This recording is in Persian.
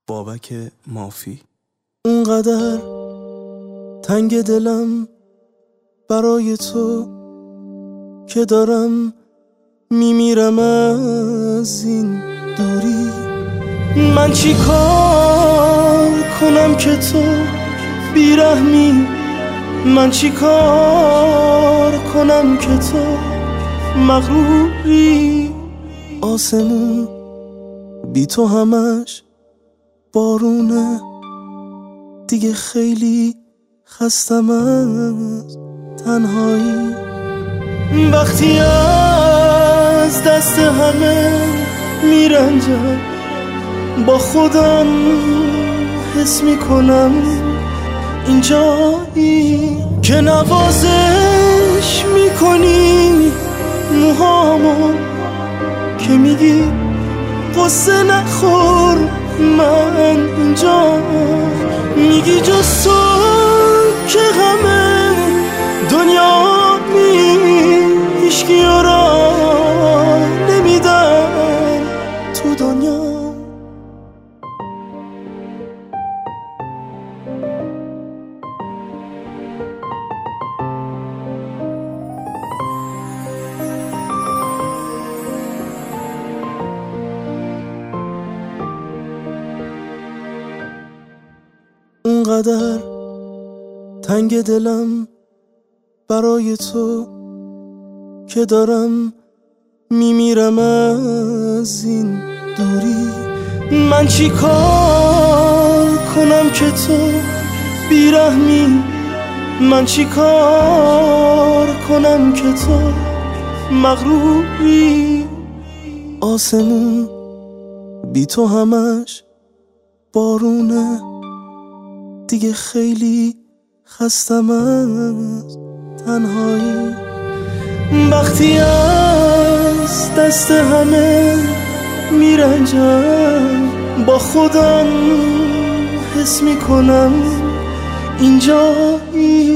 بابک مافی. اونقدر تنگ دلم برای تو که دارم میمیرم از این دوری. من چی کار کنم که تو بیرحمی؟ من چی کار کنم که تو مغروری؟ آسمون بی تو همش بارونه، دیگه خیلی خستم از تنهایی. وقتی از دست همه میرنجم با خودم حس میکنم اینجایی که نوازش میکنی موهامو، که میگی قصه نخور من اینجا، میگی جز تو که همه دنیا هیچکی را نمیدن تو دنیا. اونقدر تنگ دلم برای تو که دارم میمیرم از این دوری. من چی کار کنم که تو بیرحمی؟ من چی کار کنم که تو مغروری؟ آسمون بی تو همش بارونه، دیگه خیلی خستم از تنهایی. وقتی از دست همه میرنجم با خودم حس میکنم اینجایی